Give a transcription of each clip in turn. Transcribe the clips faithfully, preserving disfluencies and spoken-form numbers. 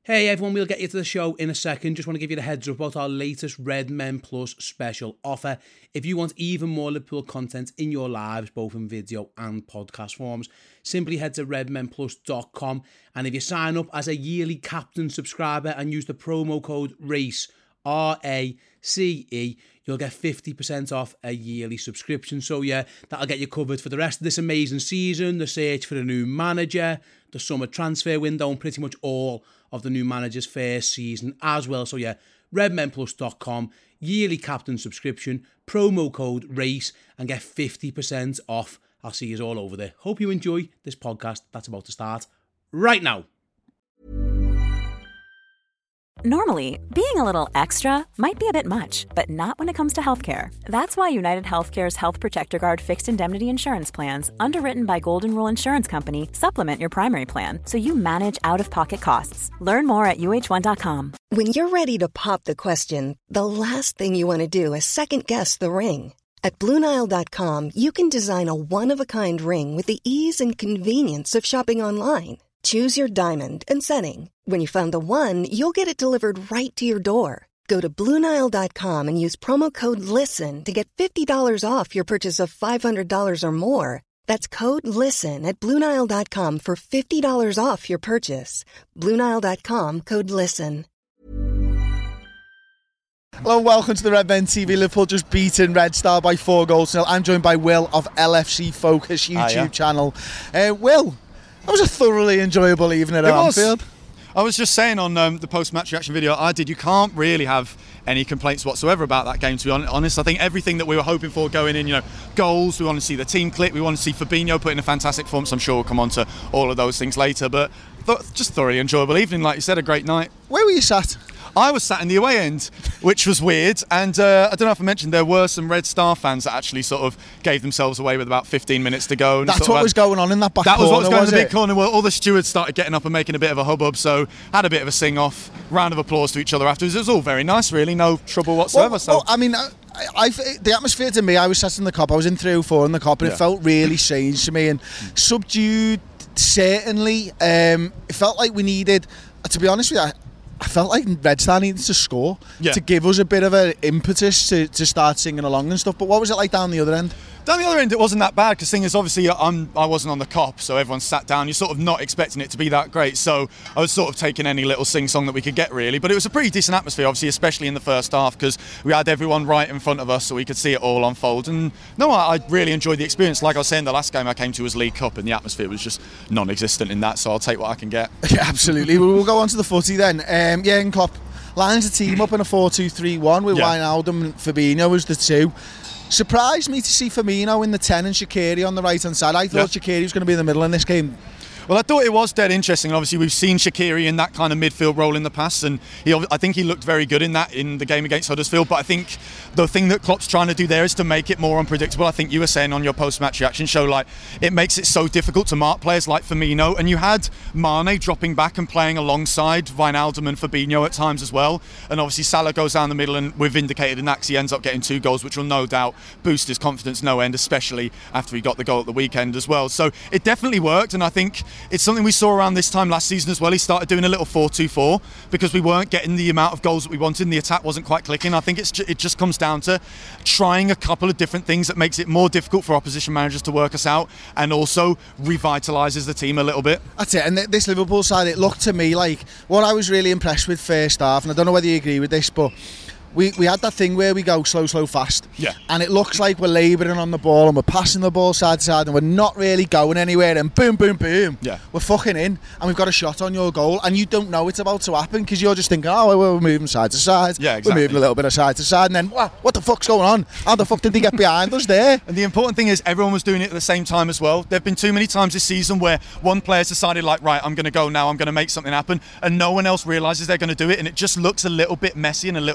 Hey everyone, we'll get you to the show in a second. Just want to give you the heads up about our latest Red Men Plus special offer. If you want even more Liverpool content in your lives, both in video and podcast forms, simply head to red men plus dot com, and if you sign up as a yearly Captain subscriber and use the promo code RACE, R A C E, you'll get fifty percent off a yearly subscription. So yeah, that'll get you covered for the rest of this amazing season, the search for a new manager, the summer transfer window, and pretty much all of the new manager's first season as well. So yeah, red men plus dot com, yearly Captain subscription, promo code RACE, and get fifty percent off. I'll see you all over there. Hope you enjoy this podcast that's about to start right now. Normally, being a little extra might be a bit much, but not when it comes to healthcare. That's why United Healthcare's Health Protector Guard fixed indemnity insurance plans, underwritten by Golden Rule Insurance Company, supplement your primary plan so you manage out-of-pocket costs. Learn more at U H one dot com. When you're ready to pop the question, the last thing you want to do is second-guess the ring. At Blue Nile dot com, you can design a one-of-a-kind ring with the ease and convenience of shopping online. Choose your diamond and setting. When you find the one, you'll get it delivered right to your door. Go to Blue Nile dot com and use promo code LISTEN to get fifty dollars off your purchase of five hundred dollars or more. That's code LISTEN at Blue Nile dot com for fifty dollars off your purchase. Blue Nile dot com, code LISTEN. Hello and welcome to the Red Men T V. Liverpool just beaten Red Star by four goals to nil. I'm joined by Will of L F C Focus YouTube Hiya. channel. Uh, Will, that was a thoroughly enjoyable evening at It was. Anfield. I was just saying on um, the post-match reaction video I did, you can't really have any complaints whatsoever about that game, to be honest. I think everything that we were hoping for going in, you know, goals, we want to see the team click, we want to see Fabinho put in a fantastic form, so I'm sure we'll come on to all of those things later, but th- just thoroughly enjoyable evening, like you said, a great night. Where were you sat? I was sat in the away end, which was weird, and uh, I don't know if I mentioned, there were some Red Star fans that actually sort of gave themselves away with about fifteen minutes to go. And That's sort what of had, was going on in that back that corner, was what was going was in the it? big corner. Well, all the stewards started getting up and making a bit of a hubbub, so had a bit of a sing-off, round of applause to each other afterwards. It was all very nice, really, no trouble whatsoever. Well, so. well, I mean, I, I, the atmosphere to me, I was sat in the Cop, I was in three oh four in the Cop, and Yeah. it felt really strange to me and subdued, certainly. Um, it felt like we needed, to be honest with you, I, I felt like Red Star needed to score Yeah. to give us a bit of an impetus to, to start singing along and stuff. But what was it like down the other end? Down the other end, it wasn't that bad, because thing is, obviously, I'm, I wasn't on the Cop, so everyone sat down. You're sort of not expecting it to be that great, so I was sort of taking any little sing-song that we could get, really. But it was a pretty decent atmosphere, obviously, especially in the first half, because we had everyone right in front of us, so we could see it all unfold. And no, I, I really enjoyed the experience. Like I was saying, the last game I came to was League Cup, and the atmosphere was just non-existent in that, so I'll take what I can get. Yeah, absolutely. We'll go on to the footy then. Um, yeah, and Klopp lines the team up in a four two three one with Yeah. Wijnaldum and Fabinho as the two. Surprised me to see Firmino in the ten and Shaqiri on the right hand side. I thought Yeah. Shaqiri was going to be in the middle in this game. Well, I thought it was dead interesting. Obviously, we've seen Shaqiri in that kind of midfield role in the past, and he, I think he looked very good in that in the game against Huddersfield. But I think the thing that Klopp's trying to do there is to make it more unpredictable. I think you were saying on your post-match reaction show, like, it makes it so difficult to mark players like Firmino. And you had Mane dropping back and playing alongside Wijnaldum and Fabinho at times as well. And obviously Salah goes down the middle, and we've indicated in that 'cause he ends up getting two goals, which will no doubt boost his confidence no end, especially after he got the goal at the weekend as well. So it definitely worked, and I think it's something we saw around this time last season as well. He started doing a little four two four because we weren't getting the amount of goals that we wanted, and the attack wasn't quite clicking. I think it's ju- it just comes down to trying a couple of different things that makes it more difficult for opposition managers to work us out, and also revitalises the team a little bit. That's it. And th- this Liverpool side, it looked to me like what I was really impressed with first half, and I don't know whether you agree with this, but we, we had that thing where we go slow, slow, fast. Yeah. And it looks like we're labouring on the ball and we're passing the ball side to side and we're not really going anywhere, and boom, boom, boom. Yeah. We're fucking in and we've got a shot on your goal and you don't know it's about to happen because you're just thinking, oh, we're moving side to side. Yeah, exactly. We're moving a little bit of side to side, and then, what, what the fuck's going on? How the fuck did they get behind us there? And the important thing is everyone was doing it at the same time as well. There have been too many times this season where one player's decided, like, right, I'm going to go now, I'm going to make something happen, and no one else realises they're going to do it, and it just looks a little bit messy and a little bit jammy.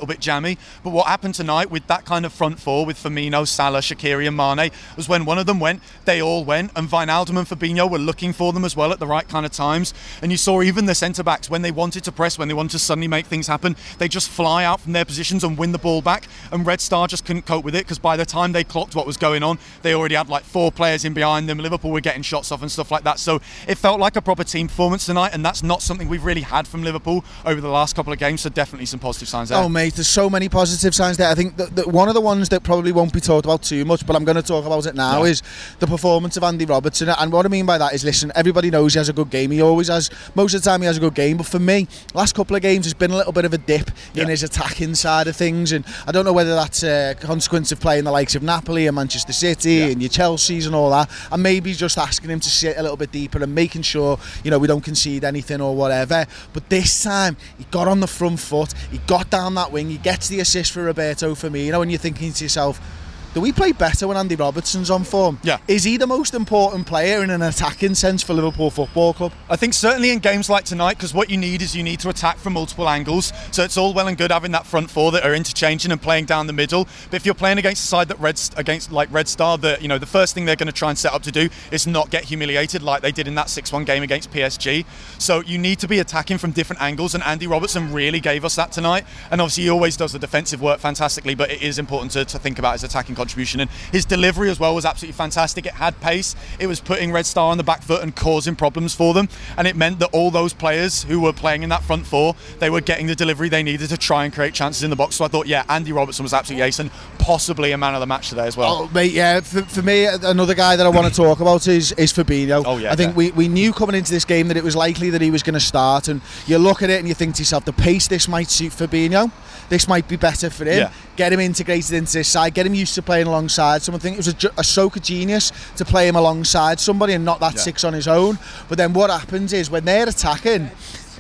me. But what happened tonight with that kind of front four with Firmino, Salah, Shaqiri and Mane was when one of them went, they all went, and Wijnaldum and Fabinho were looking for them as well at the right kind of times. And you saw even the centre-backs, when they wanted to press, when they wanted to suddenly make things happen, they just fly out from their positions and win the ball back. And Red Star just couldn't cope with it, because by the time they clocked what was going on, they already had like four players in behind them. Liverpool were getting shots off and stuff like that. So it felt like a proper team performance tonight, and that's not something we've really had from Liverpool over the last couple of games. So definitely some positive signs there. Oh mate, there's so many positive signs there. I think that, that one of the ones that probably won't be talked about too much, but I'm going to talk about it now, yeah. is the performance of Andy Robertson. And what I mean by that is, listen, everybody knows he has a good game. He always has. Most of the time he has a good game. But for me, last couple of games has been a little bit of a dip yeah. in his attacking side of things. And I don't know whether that's a consequence of playing the likes of Napoli and Manchester City yeah. and your Chelseas and all that. And maybe just asking him to sit a little bit deeper and making sure, you know, we don't concede anything or whatever. But this time, he got on the front foot. He got down that wing. He gets the assist for Roberto Firmino. And you're thinking to yourself, do we play better when Andy Robertson's on form? Yeah. Is he the most important player in an attacking sense for Liverpool Football Club? I think certainly in games like tonight, because what you need is you need to attack from multiple angles. So it's all well and good having that front four that are interchanging and playing down the middle. But if you're playing against a side that Red against like Red Star, that you know the first thing they're going to try and set up to do is not get humiliated like they did in that six one game against P S G. So you need to be attacking from different angles, and Andy Robertson really gave us that tonight. And obviously he always does the defensive work fantastically, but it is important to, to think about his attacking contribution. And his delivery as well was absolutely fantastic. It had pace. It was putting Red Star on the back foot and causing problems for them. And it meant that all those players who were playing in that front four, they were getting the delivery they needed to try and create chances in the box. So I thought, yeah, Andy Robertson was absolutely ace and possibly a man of the match today as well. Oh, mate, yeah. For, for me, another guy that I want to talk about is, is Fabinho. Oh, yeah, I think yeah. we, we knew coming into this game that it was likely that he was going to start. And you look at it and you think to yourself, the pace this might suit Fabinho. This might be better for him. Yeah. Get him integrated into this side. Get him used to playing alongside someone. I think it was a, a stroke of genius to play him alongside somebody and not that yeah. six on his own. But then what happens is when they're attacking,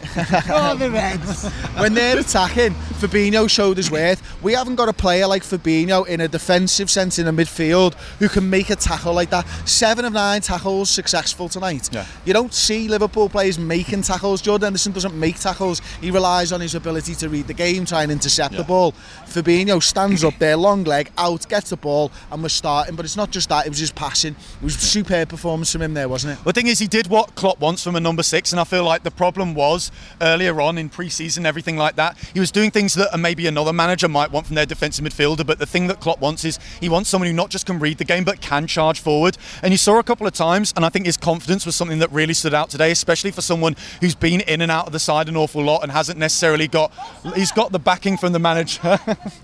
oh, the Reds. when they're attacking, Fabinho showed his worth. We haven't got a player like Fabinho in a defensive sense in the midfield who can make a tackle like that. Seven of nine tackles successful tonight. Yeah. You don't see Liverpool players making tackles. Jordan Henderson doesn't make tackles. He relies on his ability to read the game, try and intercept yeah. the ball. Fabinho stands up there, long leg, out, gets the ball, and we're starting. But it's not just that, it was his passing. It was a superb performance from him there, wasn't it? Well, the thing is, he did what Klopp wants from a number six, and I feel like the problem was earlier on in pre-season, everything like that, he was doing things that maybe another manager might want from their defensive midfielder, but the thing that Klopp wants is he wants someone who not just can read the game but can charge forward. And you saw a couple of times, and I think his confidence was something that really stood out today, especially for someone who's been in and out of the side an awful lot and hasn't necessarily got he's got the backing from the manager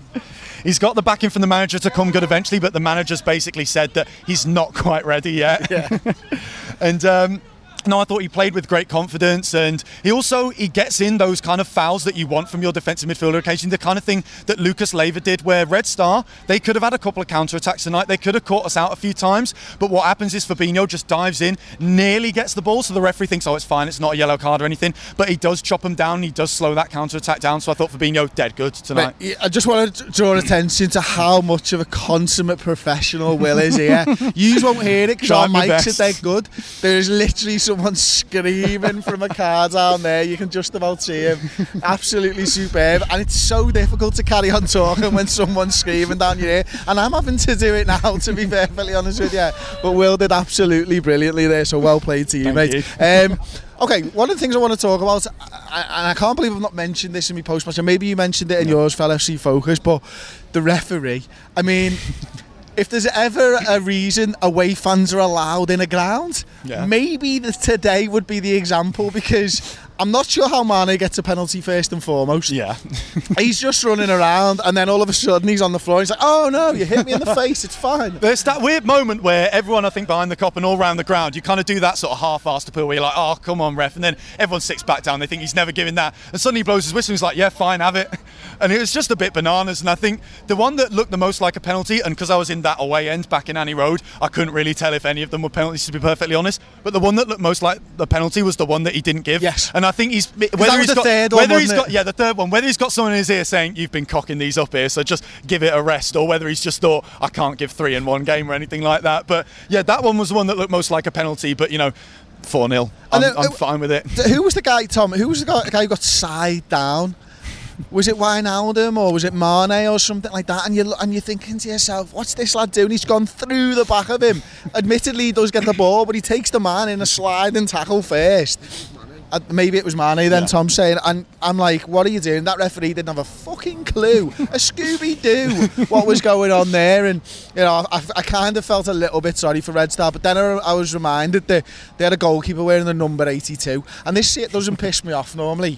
he's got the backing from the manager to come good eventually, but the manager's basically said that he's not quite ready yet. Yeah. and um No, I thought he played with great confidence, and he also he gets in those kind of fouls that you want from your defensive midfielder occasionally, the kind of thing that Lucas Leiva did, where Red Star, they could have had a couple of counter-attacks tonight, they could have caught us out a few times, but what happens is Fabinho just dives in, nearly gets the ball, so the referee thinks, oh, it's fine, it's not a yellow card or anything, but he does chop him down, he does slow that counter-attack down, so I thought Fabinho dead good tonight. But I just want to draw attention to how much of a consummate professional Will is here. You won't hear it because our mics are dead good. There is literally someone screaming from a car down there. You can just about see him. Absolutely superb. And it's so difficult to carry on talking when someone's screaming down your ear. And I'm having to do it now, to be perfectly honest with you. But Will did absolutely brilliantly there, so well played to you, Thank mate. You. Um, okay, one of the things I want to talk about, and I, I can't believe I've not mentioned this in my post-match, and maybe you mentioned it in yours for L F C Focus, but the referee, I mean... If there's ever a reason away fans are allowed in a ground, yeah. maybe the, today would be the example, because I'm not sure how Mane gets a penalty first and foremost. Yeah. He's just running around and then all of a sudden he's on the floor. He's like, oh no, you hit me in the face, it's fine. There's that weird moment where everyone, I think, behind the cop and all around the ground, you kind of do that sort of half-assed appeal where you're like, oh, come on, ref. And then everyone sits back down. They think he's never giving that. And suddenly he blows his whistle and he's like, yeah, fine, have it. And it was just a bit bananas. And I think the one that looked the most like a penalty, and because I was in that away end back in Annie Road, I couldn't really tell if any of them were penalties, to be perfectly honest. But the one that looked most like the penalty was the one that he didn't give. Yes. And I think he's... Whether he's got, third whether one, he's got, it? yeah, the third one. Whether he's got someone in his ear saying you've been cocking these up here, so just give it a rest, or whether he's just thought I can't give three in one game or anything like that. But yeah, that one was the one that looked most like a penalty. But you know, four nil. I'm, then, I'm fine with it. Who was the guy, Tom? Who was the guy, the guy who got side down? was it Wijnaldum or was it Mane or something like that? And you and you're thinking to yourself, what's this lad doing? He's gone through the back of him. Admittedly, he does get the ball, but he takes the man in a sliding tackle first. Uh, maybe it was Mane then, yeah. Tom's saying, and I'm like, what are you doing? That referee didn't have a fucking clue, a Scooby-Doo, what was going on there. And you know, I, I kind of felt a little bit sorry for Red Star, but then I, I was reminded that they had a goalkeeper wearing the number eighty-two, and this shit doesn't piss me off normally.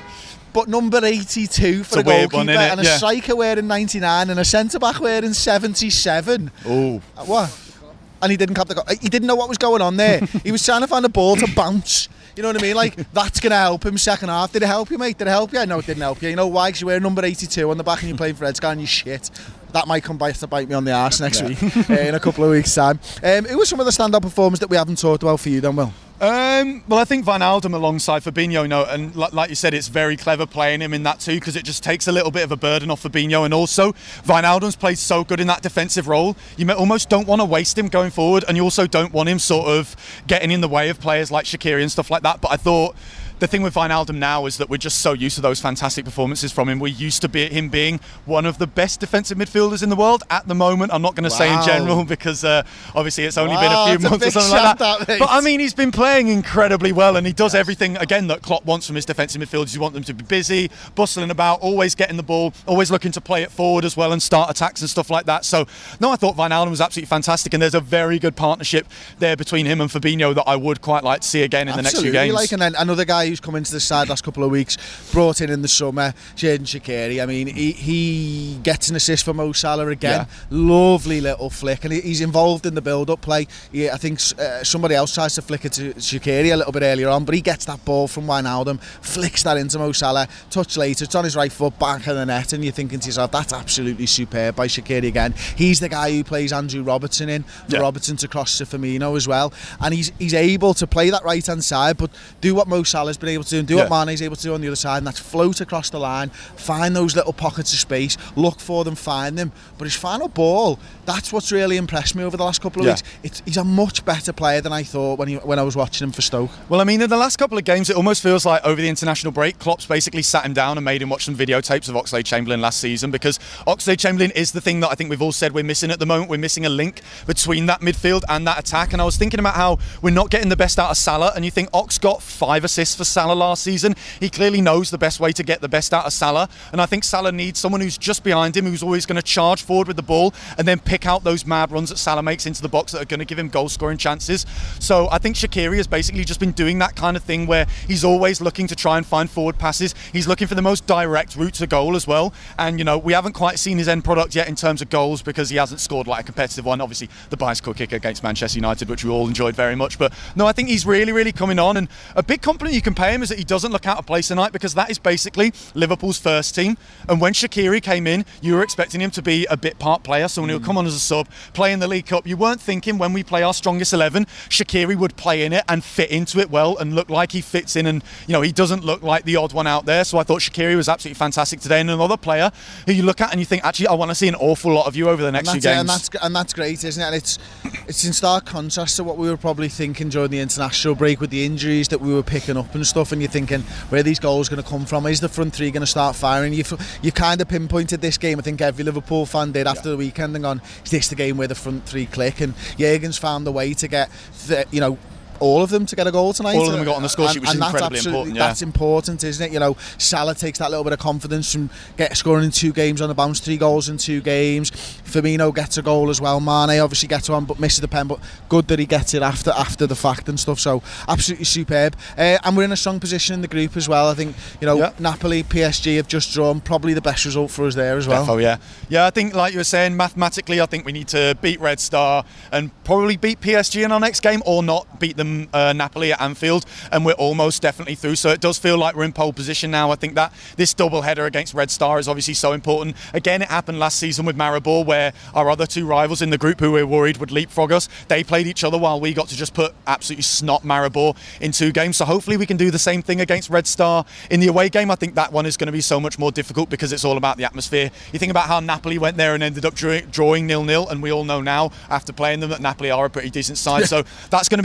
But number eighty-two for it's a, a goalkeeper one, and a yeah. striker wearing ninety-nine and a centre-back wearing seventy-seven. Oh. What? And he didn't cap the goal. He didn't know what was going on there. He was trying to find a ball to bounce. You know what I mean? Like, that's going to help him second half. Did it help you, mate? Did it help you? No, it didn't help you. You know why? Because you wear number eighty-two on the back and you're playing for Red Scar and you shit. That might come back to bite me on the arse next yeah. week uh, in a couple of weeks' time. Um, who were some of the standout performers that we haven't talked about for you then, Will? Um, well, I think Wijnaldum alongside Fabinho, you know, and like, like you said, it's very clever playing him in that too, because it just takes a little bit of a burden off Fabinho, and also Wijnaldum's played so good in that defensive role. You almost don't want to waste him going forward, and you also don't want him sort of getting in the way of players like Shaqiri and stuff like that. But I thought the thing with Wijnaldum now is that we're just so used to those fantastic performances from him. We're used to be, him being one of the best defensive midfielders in the world at the moment. I'm not going to wow. say in general because uh, obviously it's only wow, been a few months a or something like that. that but I mean, he's been playing incredibly well, and he does yes. everything again that Klopp wants from his defensive midfielders. You want them to be busy, bustling about, always getting the ball, always looking to play it forward as well and start attacks and stuff like that. So no, I thought Wijnaldum was absolutely fantastic, and there's a very good partnership there between him and Fabinho that I would quite like to see again in Absolutely, the next few games. Like, and then another guy who's come into the side last couple of weeks, brought in in the summer, Xherdan Shaqiri. I mean, he, he gets an assist for Mo Salah again. Yeah. Lovely little flick, and he's involved in the build-up play. He, I think uh, somebody else tries to flick it to Shaqiri a little bit earlier on, but he gets that ball from Wijnaldum, flicks that into Mo Salah, touch later, it's on his right foot, back of the net, and you're thinking to yourself, that's absolutely superb by Shaqiri again. He's the guy who plays Andrew Robertson in, for yeah. Robertson to cross to Firmino as well, and he's he's able to play that right-hand side, but do what Mo Salah's been able to do, and do yeah. what Mane's able to do on the other side, and that's float across the line, find those little pockets of space, look for them, find them. But his final ball, that's what's really impressed me over the last couple of yeah. weeks. It's, he's a much better player than I thought when he, when I was watching him for Stoke. Well, I mean, in the last couple of games, it almost feels like over the international break, Klopp's basically sat him down and made him watch some videotapes of Oxlade-Chamberlain last season, because Oxlade-Chamberlain is the thing that I think we've all said we're missing at the moment. We're missing a link between that midfield and that attack, and I was thinking about how we're not getting the best out of Salah, and you think Ox got five assists for Salah last season. He clearly knows the best way to get the best out of Salah, and I think Salah needs someone who's just behind him, who's always going to charge forward with the ball and then pick out those mad runs that Salah makes into the box that are going to give him goal scoring chances. So I think Shaqiri has basically just been doing that kind of thing where he's always looking to try and find forward passes. He's looking for the most direct route to goal as well, and you know, we haven't quite seen his end product yet in terms of goals because he hasn't scored like a competitive one. Obviously the bicycle kick against Manchester United, which we all enjoyed very much, but no, I think he's really really coming on, and a big compliment you can pay him is that he doesn't look out of place tonight, because that is basically Liverpool's first team, and when Shaqiri came in you were expecting him to be a bit part player, someone who would come on as a sub, play in the League Cup. You weren't thinking when we play our strongest eleven Shaqiri would play in it and fit into it well and look like he fits in, and you know, he doesn't look like the odd one out there. So I thought Shaqiri was absolutely fantastic today, and another player who you look at and you think, actually I want to see an awful lot of you over the next few games. It, and, that's, and that's great, isn't it? And it's it's in stark contrast to what we were probably thinking during the international break with the injuries that we were picking up and stuff, and you're thinking, where are these goals going to come from? Is the front three going to start firing? You've, you've kind of pinpointed this game. I think every Liverpool fan did after yeah. the weekend and gone, is this the game where the front three click? And Jurgen's found a way to get, the, you know, all of them to get a goal tonight. All of them have got on the score sheet, which and, is and incredibly important. Yeah. That's important, isn't it? You know, Salah takes that little bit of confidence from get scoring in two games on the bounce, three goals in two games. Firmino gets a goal as well. Mane obviously gets one, but misses the pen. But good that he gets it after after the fact and stuff. So absolutely superb. Uh, and we're in a strong position in the group as well. I think, you know, yeah. Napoli, P S G have just drawn probably the best result for us there as well. Oh yeah, yeah. I think, like you were saying, mathematically, I think we need to beat Red Star and probably beat P S G in our next game, or not beat them uh, Napoli at Anfield, and we're almost definitely through. So it does feel like we're in pole position now. I think that this double header against Red Star is obviously so important. Again, it happened last season with Maribor, where our other two rivals in the group who we were worried would leapfrog us, they played each other while we got to just put absolutely snot Maribor in two games. So hopefully we can do the same thing against Red Star in the away game. I think that one is going to be so much more difficult because it's all about the atmosphere. You think about how Napoli went there and ended up drawing nil nil, and we all know now after playing them that Napoli are a pretty decent side. So that's going to be incredibly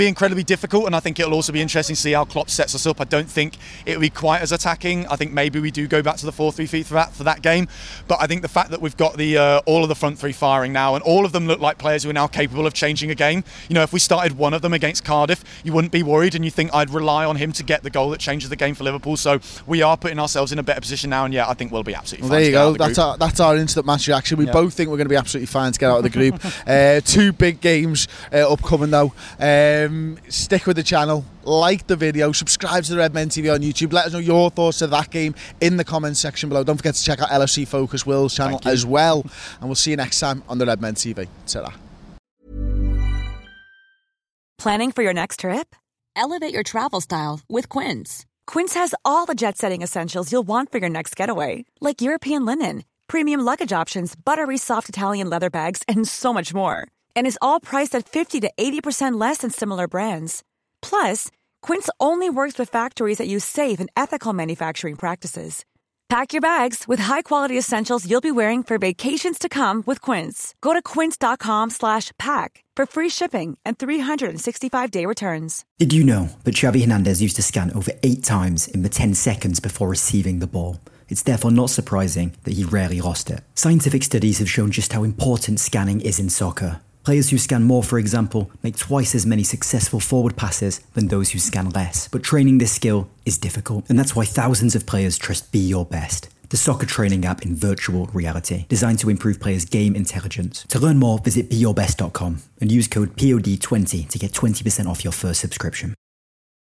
difficult, and I think it'll also be interesting to see how Klopp sets us up. I don't think it'll be quite as attacking. I think maybe we do go back to the four three three for that for that game, but I think the fact that we've got the uh, all of the front three firing now, and all of them look like players who are now capable of changing a game. You know, if we started one of them against Cardiff, you wouldn't be worried, and you think I'd rely on him to get the goal that changes the game for Liverpool. So we are putting ourselves in a better position now, and yeah, I think we'll be absolutely well, fine. There you go. The that's our, that's our instant match reaction. We yeah. both think we're going to be absolutely fine to get out of the group. uh, two big games uh, upcoming though. Um, stick with the channel, like the video, subscribe to the Red Men T V on YouTube. Let us know your thoughts of that game in the comments section below. Don't forget to check out L F C Focus Will's channel as well. And we'll see you next time on the Red Men T V. Ta-ra. Planning for your next trip? Elevate your travel style with Quince. Quince has all the jet-setting essentials you'll want for your next getaway, like European linen, premium luggage options, buttery soft Italian leather bags, and so much more. And is all priced at fifty to eighty percent less than similar brands. Plus, Quince only works with factories that use safe and ethical manufacturing practices. Pack your bags with high-quality essentials you'll be wearing for vacations to come with Quince. Go to quince.com slash pack for free shipping and three sixty-five day returns. Did you know that Xavi Hernandez used to scan over eight times in the ten seconds before receiving the ball? It's therefore not surprising that he rarely lost it. Scientific studies have shown just how important scanning is in soccer. Players who scan more, for example, make twice as many successful forward passes than those who scan less. But training this skill is difficult, and that's why thousands of players trust Be Your Best, the soccer training app in virtual reality, designed to improve players' game intelligence. To learn more, visit be your best dot com and use code P O D twenty to get twenty percent off your first subscription.